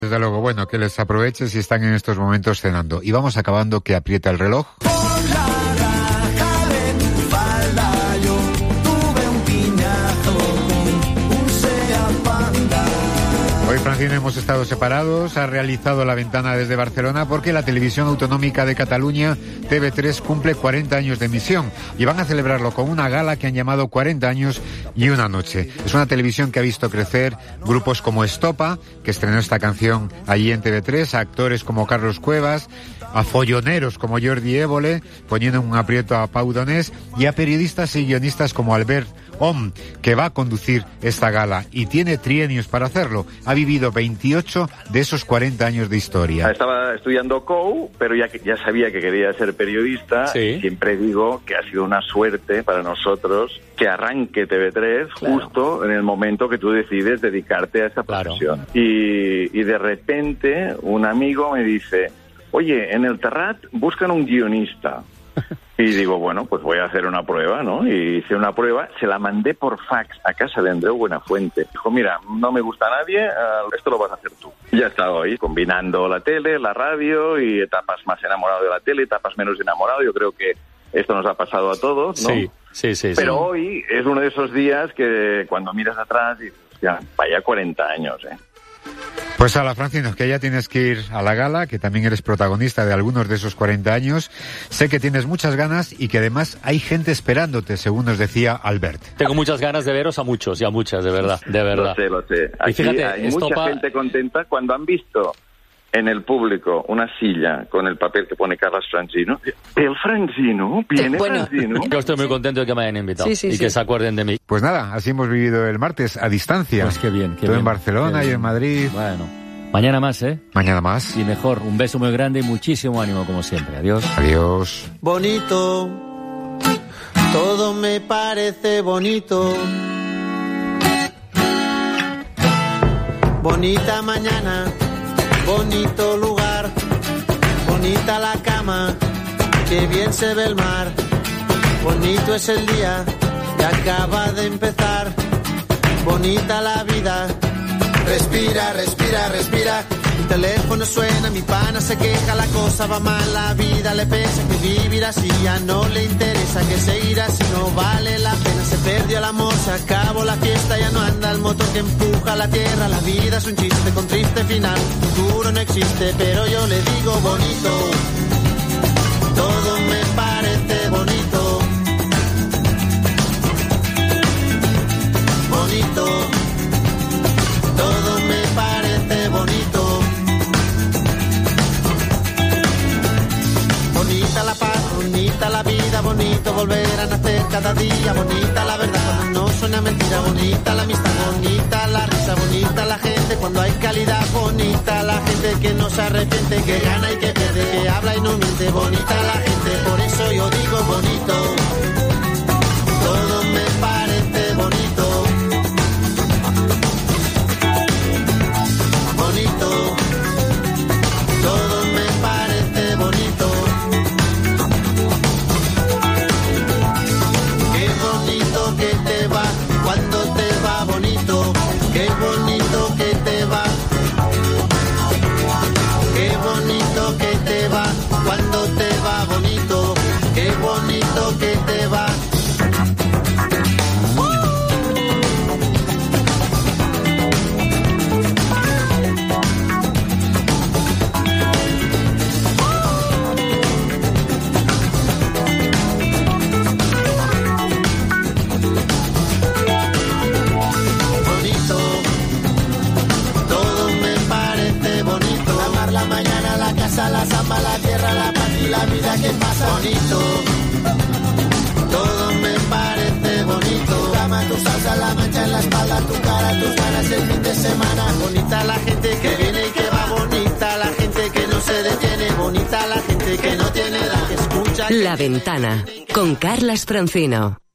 Desde luego, bueno, que les aproveche si están en estos momentos cenando. Y vamos acabando, que aprieta el reloj. Hoy, Francina, hemos estado separados. Ha realizado La Ventana desde Barcelona porque la Televisión Autonómica de Cataluña, TV3, cumple 40 años de emisión y van a celebrarlo con una gala que han llamado 40 años y una noche. Es una televisión que ha visto crecer grupos como Estopa, que estrenó esta canción allí en TV3, a actores como Carlos Cuevas, a folloneros como Jordi Évole, poniendo un aprieto a Pau Donés, y a periodistas y guionistas como Albert Om, que va a conducir esta gala y tiene trienios para hacerlo. Ha vivido 28 de esos 40 años de historia. Estaba estudiando COU, pero ya sabía que quería ser periodista. Sí. Siempre digo que ha sido una suerte para nosotros que arranque TV3 justo en el momento que tú decides dedicarte a esa profesión. Y de repente un amigo me dice: oye, en el Terrat buscan un guionista. Y digo, bueno, pues voy a hacer una prueba, ¿no? Y hice una prueba, se la mandé por fax a casa de Andreu Buenafuente. Dijo, mira, no me gusta nadie, esto lo vas a hacer tú. Y ya he estado ahí, combinando la tele, la radio, y etapas más enamorado de la tele, etapas menos enamorado. Yo creo que esto nos ha pasado a todos, ¿no? Sí. Pero hoy es uno de esos días que cuando miras atrás dices, ya, vaya 40 años, ¿eh? Pues a la Francina, que ya tienes que ir a la gala, que también eres protagonista de algunos de esos 40 años. Sé que tienes muchas ganas y que además hay gente esperándote, según nos decía Albert. Tengo muchas ganas de veros a muchos y a muchas, de verdad. Lo sé. Aquí y fíjate, hay mucha gente contenta cuando han visto en el público una silla con el papel que pone Carles Francino. ¿El Francino? ¿Viene Francino? Yo estoy muy contento de que me hayan invitado y que se acuerden de mí. Pues nada, así hemos vivido el martes, a distancia. Pues qué bien. Tú en Barcelona y en Madrid. Bueno, mañana más, ¿eh? Mañana más. Y mejor. Un beso muy grande y muchísimo ánimo, como siempre. Adiós. Adiós. Bonito, todo me parece bonito. Bonita mañana, bonito lugar, bonita la cama, que bien se ve el mar. Bonito es el día que acaba de empezar. Bonita la vida. Respira, respira, respira. Mi teléfono suena, mi pana se queja, la cosa va mal, la vida le pesa, que vivir así ya no le interesa, que seguir así no vale la pena. Se perdió el amor, se acabó la fiesta, ya no anda el motor que empuja la tierra. La vida es un chiste con triste final, futuro no existe, pero yo le digo bonito. Todo me parece bonito. Bonito. Todo me parece bonito. Bonita la paz, bonita la vida, bonito volver a nacer cada día. Bonita la verdad cuando no suena mentira. Bonita la amistad, bonita la risa. Bonita la gente cuando hay calidad. Bonita la gente que no se arrepiente, que gana y que pierde, que habla y no miente. Bonita la gente, por eso yo digo bonito. Todo me parece bonito. Bonito, todo me parece bonito. Qué bonito que te va cuando te va bonito. Qué bonito que te va. Qué bonito que te va cuando te va bonito. Qué bonito que te va. La samba, la tierra, la paz y la vida que pasa. Bonito, todo me parece bonito. Tu cama, tu salsa, la mancha en la espalda, tu cara, tus ganas el fin de semana. Bonita la gente que viene y que va. Bonita la gente que no se detiene. Bonita la gente que no tiene edad, que escucha. La Ventana, con Carles Francino.